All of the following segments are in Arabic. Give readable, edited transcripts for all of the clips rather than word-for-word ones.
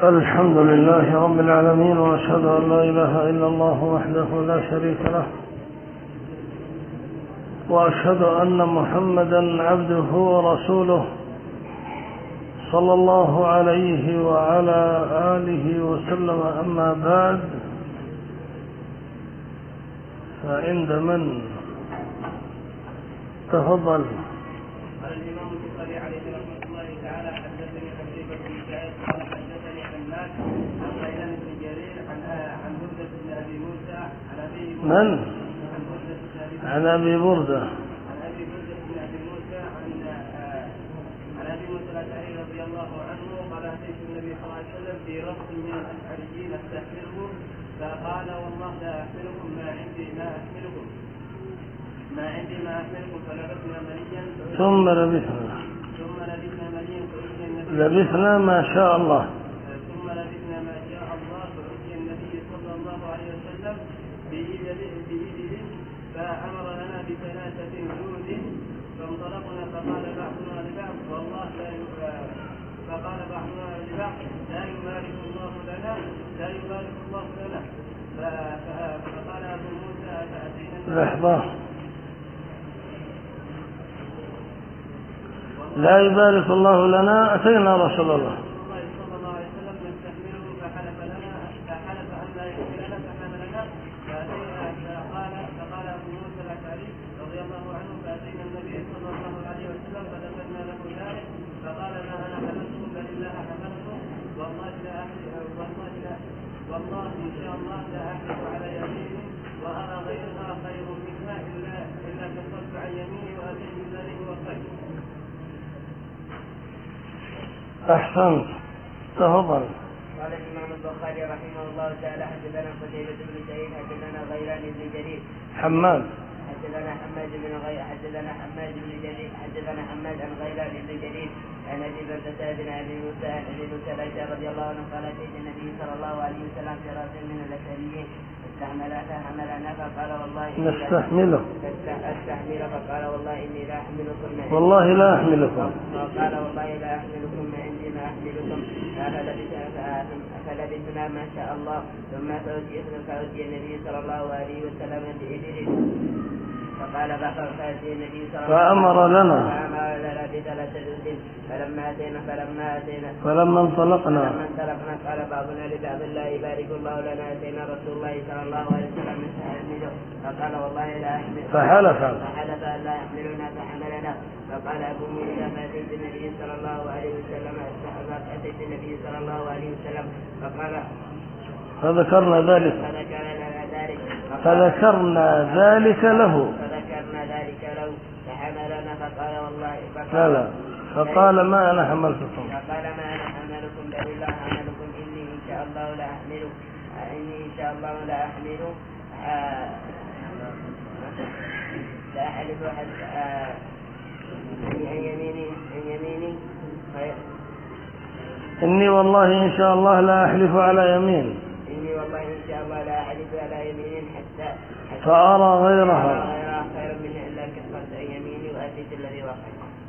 الحمد لله رب العالمين، وأشهد أن لا إله إلا الله وحده لا شريك له، وأشهد أن محمدا عبده ورسوله صلى الله عليه وعلى آله وسلم. أما بعد، فعند من؟ تفضل. قال الإمام البخاري عليه رحمة الله تعالى: حدثني قتيبة بن سعيد قال حدثني حماد عن غيلان بن جرير عن بردة بن أبي موسى عن أبي من؟ عن أبي بردة عن أبي بردة بن أبي موسى عن أبي موسى الأشعري رضي الله عنه قال: أتيت النبي صلى الله عليه وسلم في رهط من الأشعريين أستحمله، فقال: والله لا أحملكم، ما عندي ما أحملكم فلبثنا مليا ثم لبثنا ما شاء الله فأتي النبي صلى الله عليه وسلم بإبل فأمر لنا بثلاثة جود، فانطلقنا فقال بعضنا لبعض: والله لا يبارك الله لنا. فقال أبو موسى: فأتينا لحظة، لا يبارك الله لنا. أتينا رسول الله صلى الله عليه وسلم نستحمله، فحلف أن لا يحملنا فحملنا. فقال أبو موسى الأشعري رضي الله عنه: فأتينا النبي صلى الله عليه وسلم فذكرنا له ذلك، فقال: ما أنا حملتكم بل الله حملكم، والله إن شاء الله لا أحلف على يمين وأرى غيرها خير منها إلا كفرت عن يميني وأتيت الذي هو خير. أحسنت. تفضل. قال الإمام البخاري رحمه الله تعالى: حدثنا قتيبة بن سعيد حدثنا غيلان بن جرير حماد حدثنا حماد بن جرير حدثنا حماد عن غيلان بن جرير عن أبي بردة بن أبي موسى الأشعري رضي الله عنه قال: أتيت النبي صلى الله عليه وسلم في رأس من الأشعريين فحملنا فقال: والله نستحمله. فقال: والله إني لا أحملكم والله لا أحملكم. فقال: والله لا أحملكم ما عندي ما أحملكم. فلبثنا ما شاء الله، ثم فأتي النبي صلى الله عليه وسلم بإبل فأمر لنا بثلاث جزء. فلما انطلقنا قال بعضنا لبعض: لا يبارك الله لنا. أتينا رسول الله صلى الله عليه وسلم نستحمله، فقال: والله لا أحمل. فحلف أن لا يحملنا فحملنا. فقال أبو موسى: فأتيت النبي صلى الله عليه وسلم فقال: فذكرنا ذلك له فحملنا. فقال: والله فقال: ما أنا حملتكم بل الله حملكم. إني إن شاء الله لا أحمل لا أحلف عن يميني إني والله إن شاء الله لا أحلف على يمين حتى فأرى غيرها خيرا منها إلا كفرت عن يميني وأتيت الذي وقع.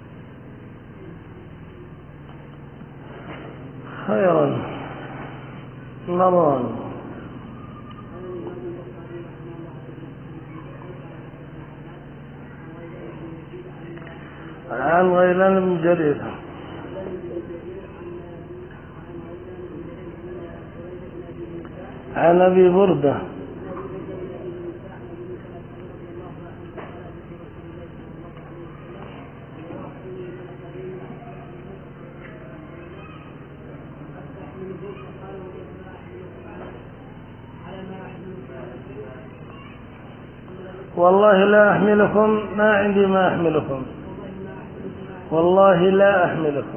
خيرا. مروان. عن غيلان بن جرير عن أبي بردة والله لا أحملكم، ما عندي ما أحملكم. والله لا أحملكم.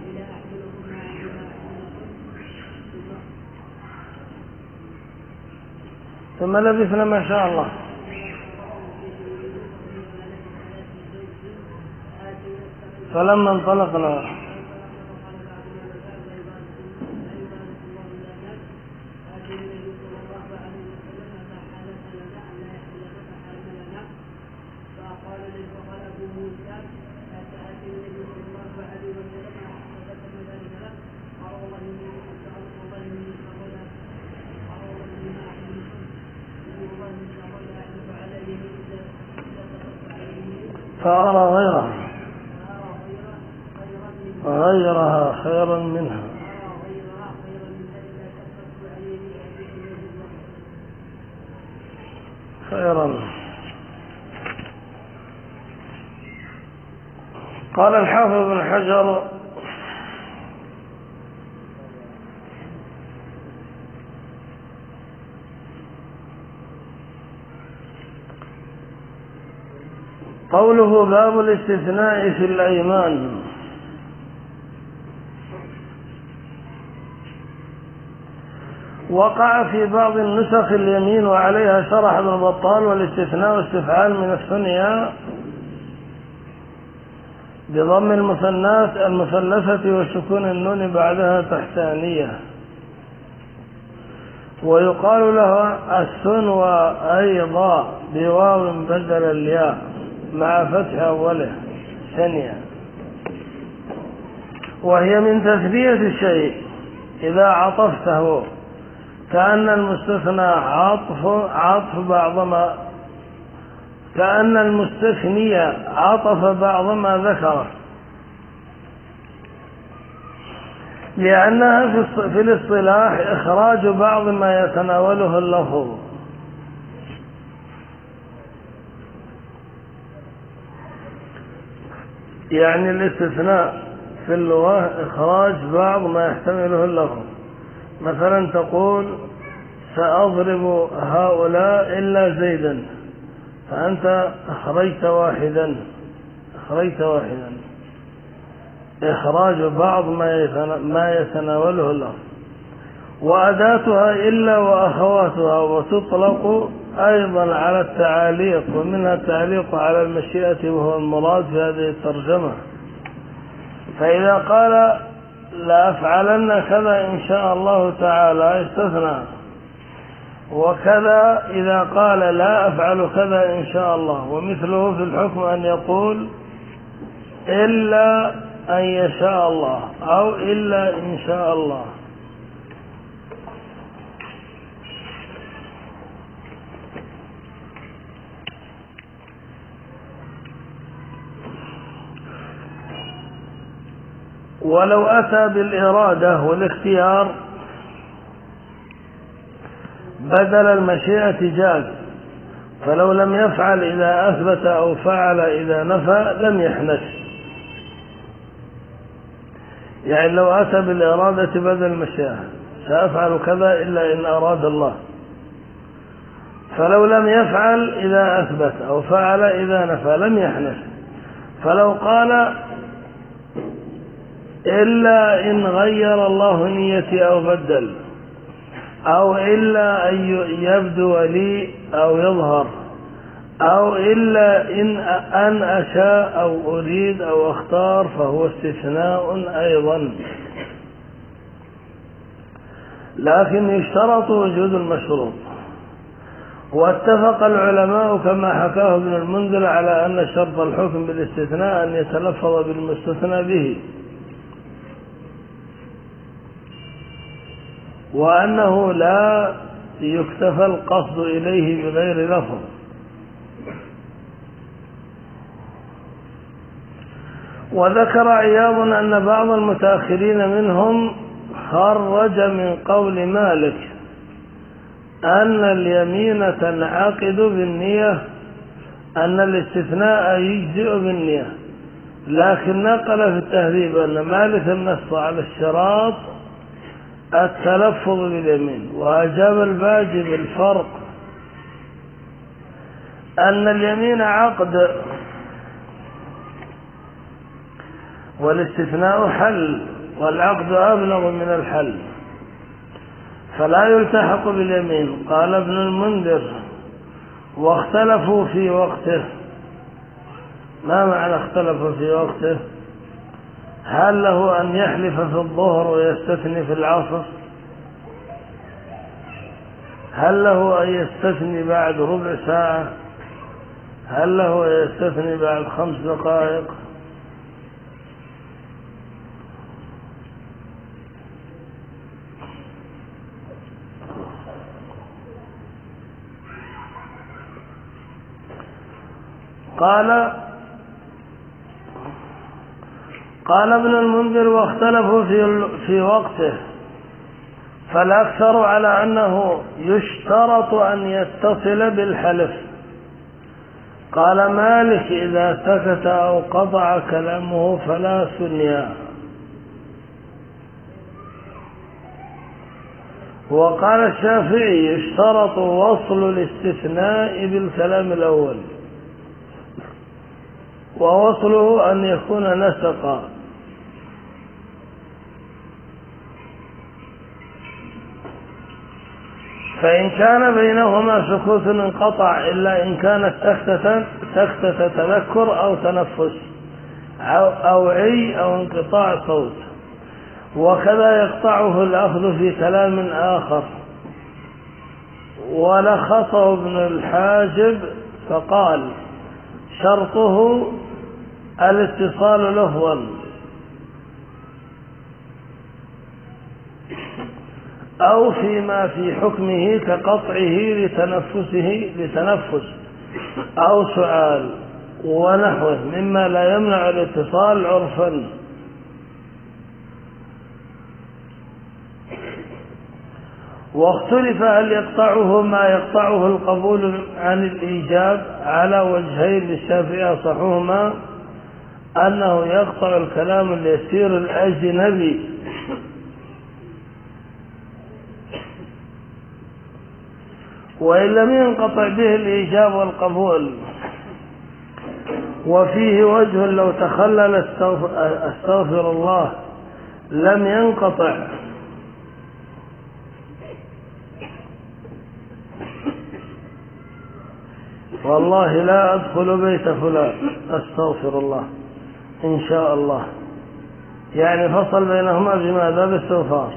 ثم لبثنا ما شاء الله. فلما انطلقنا فأرى غيرها خيرا منها. خيرا. قال الحافظ بن حجر قوله باب الاستثناء في الأيمان. وقع في بعض النسخ اليمين وعليها شرح ابن بطال والاستثناء واستفعال من الثنيا بضم المثنات المثلثة وسكون النون بعدها تحتانية، ويقال له الثنوى أيضا بواو بدل الياء مع فتح أوله ثانية، وهي من تثنية الشيء إذا عطفته، كأن المستثنى عطف بعضما، كأن المستثني عطف بعض ما ذكره، لأنها في الاصطلاح إخراج بعض ما يتناوله اللفظ. يعني الاستثناء في اللغة إخراج بعض ما يحتمله اللفظ. مثلا تقول سأضرب هؤلاء إلا زيدا، فأنت أخرجت واحدا، إخراج بعض ما يتناوله اللفظ. وأداتها إلا وأخواتها، وتطلق أيضا على التعاليق، ومنها التعليق على المشيئة وهو المراد في هذه الترجمة. فإذا قال لا أفعلن كذا إن شاء الله تعالى استثنى، وكذا إذا قال لا أفعل كذا إن شاء الله. ومثله في الحكم أن يقول إلا أن يشاء الله أو إلا إن شاء الله. ولو أتى بالإرادة والاختيار بدل المشيئة جاز، فلو لم يفعل إذا أثبت أو فعل إذا نفى لم يحنث. يعني لو أتى بالإرادة بدل المشيئة سأفعل كذا إلا إن أراد الله، فلو لم يفعل إذا أثبت أو فعل إذا نفى لم يحنث. فلو قال إلا إن غير الله نيتي أو بدل، أو إلا أن يبدو لي أو يظهر، أو إلا أن أشاء أو أريد أو أختار، فهو استثناء أيضا، لكن يشترط وجود المشروط. واتفق العلماء كما حكاه ابن المنذر على أن شرط الحكم بالاستثناء أن يتلفظ بالمستثنى به، وأنه لا يكتفى القصد إليه بغير لفظ. وذكر عياض أن بعض المتأخرين منهم خرج من قول مالك أن اليمين تنعقد بالنية، أن الاستثناء يجزئ بالنية، لكن نقل في التهذيب أن مالك نص على الشراط التلفظ باليمين. وأجاب الباجي بالفرق أن اليمين عقد والاستثناء حل، والعقد أبلغ من الحل، فلا يلتحق باليمين. قال ابن المنذر واختلفوا في وقته. ما معنى اختلفوا في وقته؟ هل له أن يحلف في الظهر ويستثني في العصر؟ هل له أن يستثني بعد ربع ساعة؟ هل له أن يستثني بعد 5 دقائق؟ قال قال ابن المنذر: واختلفوا في وقته، فالأكثر على أنه يشترط أن يتصل بالحلف. قال مالك: إذا سكت أو قطع كلامه فلا ثنيا. وقال الشافعي: يشترط وصل الاستثناء بالكلام الأول، ووصله أن يكون نسقا. فإن كان بينهما سكوت انقطع، إلا إن كانت سكتة تذكر أو تنفس أو عي أو انقطاع صوت. وكذا يقطعه الأخذ في كلام آخر. ولخصه ابن الحاجب فقال: شرطه الاتصال لفظا أو فيما في حكمه كقطعه لتنفس أو سؤال ونحوه مما لا يمنع الاتصال عرفا. واختلف هل يقطعه ما يقطعه القبول عن الإيجاب على وجهين للشافعي، أصحهما أنه يقطع الكلام اليسير الأجنبي وإن لم ينقطع به الإيجاب والقبول. وفيه وجه لو تخلل استغفر الله لم ينقطع. والله لا أدخل بيت فلان أستغفر الله إن شاء الله، يعني فصل بينهما بماذا؟ باستغفار.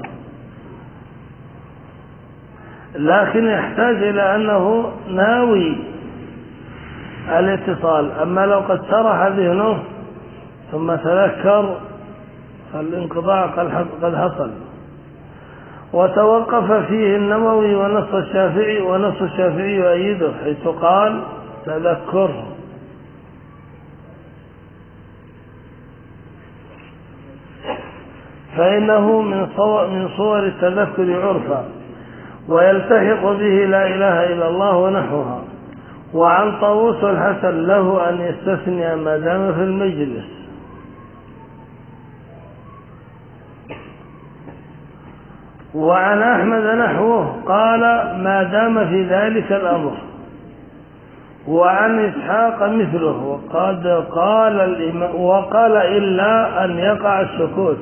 لكن يحتاج إلى أنه ناوي الاتصال. أما لو قد سرح ذهنه ثم تذكر فالانقطاع قد حصل. وتوقف فيه النووي ونص الشافعي يؤيده، حيث قال: تذكر. فإنه من صور التذكر عرفا، ويلتحق به لا إله إلا الله ونحوها. وعن طاووس الحسن له أن يستثني ما دام في المجلس. وعن أحمد نحوه قال: ما دام في ذلك الأمر. وعن إسحاق مثله، وقال إلا أن يقع السكوت.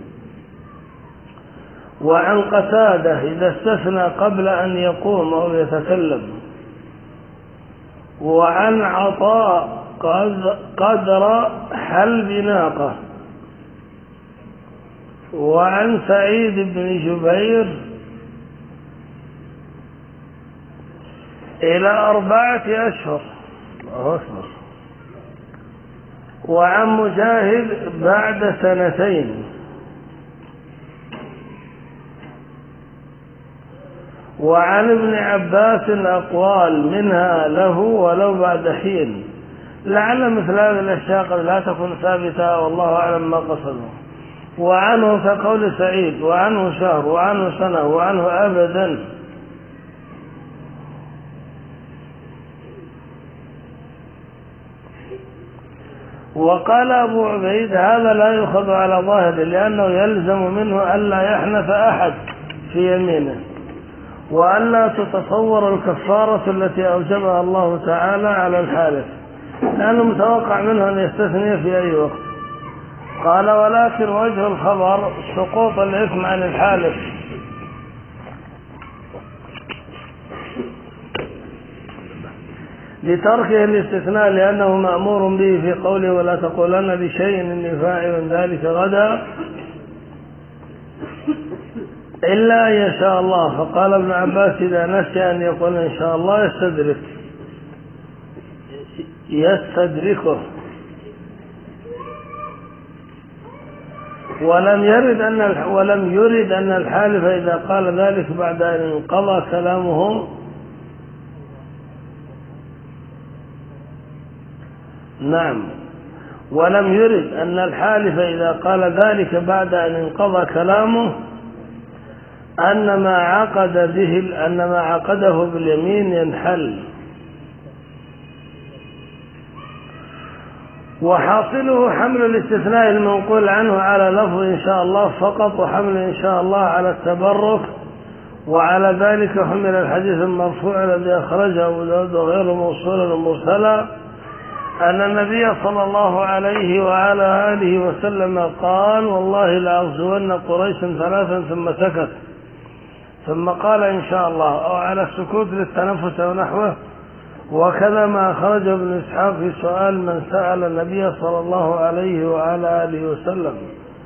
وعن قتادة إذا استثنى قبل أن يقوم أو يتكلم. وعن عطاء قدر حلب ناقة. وعن سعيد بن جبير إلى 4 أشهر. الله أكبر. وعن مجاهد بعد 2. وعن ابن عباس أقوال منها له ولو بعد حين، لعل مثل هذه الأشياء قد لا تكون ثابتة، والله أعلم ما قصده. وعنه كقول سعيد، وعنه شهر، وعنه سنة، وعنه أبدا. وقال أبو عبيد: هذا لا يؤخذ على ظاهر، لأنه يلزم منه ألا يحنث أحد في يمينه، وألا تتصور الكفارة التي أوجبها الله تعالى على الحالف، لأنه متوقع منه أن يستثني في أي وقت. قال: ولكن وجه الخبر سقوط الإثم عن الحالف، لتركه الاستثناء، لأنه مأمور به في قوله: ولا تقولن لشيء إني فاعل ذلك غدا إلا أن يشاء الله. فقال ابن عباس: إذا نسي أن يقول إن شاء الله يستدركه. ولم يرد أن الحالف إذا قال ذلك بعد أن انقضى كلامه. نعم. ولم يرد أن الحالف إذا قال ذلك بعد أن انقضى كلامه أن ما عقده باليمين ينحل. وحاصله حمل الاستثناء المنقول عنه على لفظ إن شاء الله فقط، وحمل إن شاء الله على التبرك، وعلى ذلك حمل الحديث المرفوع الذي أخرجه أبو داود وغير موصول ومرسلا أن النبي صلى الله عليه وعلى آله وسلم قال: والله لأغزون قريش 3 ثم سكت، ثم قال إن شاء الله، أو على السكوت للتنفس أو نحوه. وكذا ما أخرجه ابن إسحاق في سؤال من سأل النبي صلى الله عليه وعلى آله وسلم.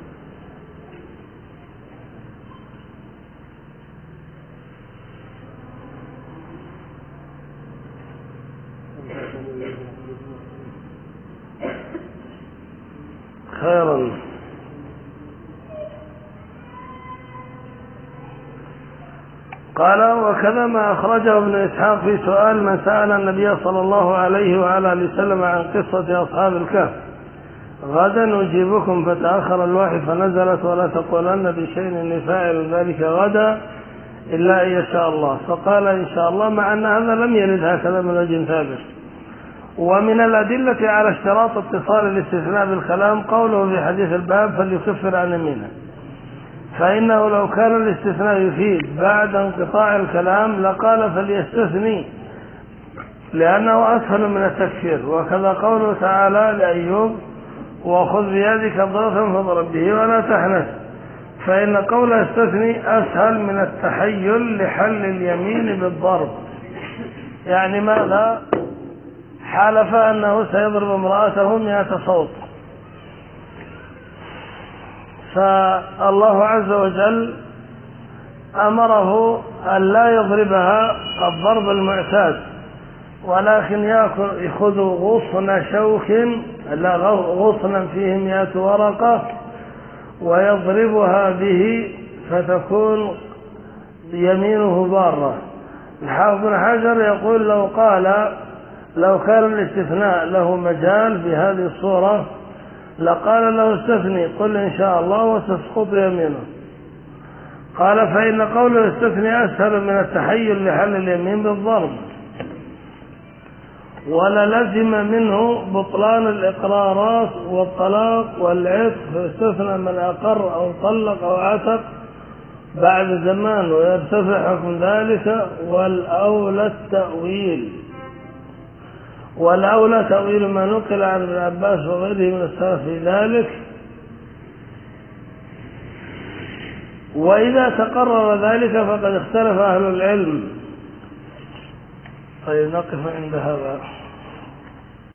خيرا. قال: وكذا ما أخرجه ابن إسحاق في سؤال من سأل النبي صلى الله عليه وعلى آله وسلم عن قصة أصحاب الكهف: غدا نجيبكم، فتأخر الوحي فنزلت: ولا تقولن بشيء إني فاعل ذلك غدا إلا إن يشاء الله، فقال إن شاء الله، مع أن هذا لم يرد هكذا من وجه ثابت. ومن الأدلة على اشتراط اتصال الاستثناء بالكلام قوله في حديث الباب: فليكفر عن يمينه، فإنه لو كان الاستثناء يفيد بعد انقطاع الكلام لقال فليستثني، لأنه أسهل من التكفير. وكذا قوله تعالى لأيوب: وخذ بيدك ضغطا فاضرب به ولا تحنث، فإن قول استثني أسهل من التحيل لحل اليمين بالضرب. يعني ماذا؟ حلف أنه سيضرب امرأته 100 صوت، فالله عز وجل أمره أن لا يضربها الضرب المعتاد، ولكن يأخذ غصن شوك، لا، غصنا فيه 100 ورقة، ويضربها به فتكون يمينه بارة. الحافظ بن حجر يقول: لو كان الاستثناء له مجال في هذه الصورة لقال له استثني، قل إن شاء الله، وتسقط يمينه. قال: فإن قوله استثني أسهل من التحيل لحل اليمين بالضرب، وللزم منه بطلان الإقرارات والطلاق والعتق، فاستثنى من أقر أو طلق أو عتق بعد زمان، ويرتفع حكم ذلك. والأولى تأويل ما نقل عن ابن عباس وغيره من السلف في ذلك. وإذا تقرر ذلك فقد اختلف أهل العلم. طيب، نقف عند هذا.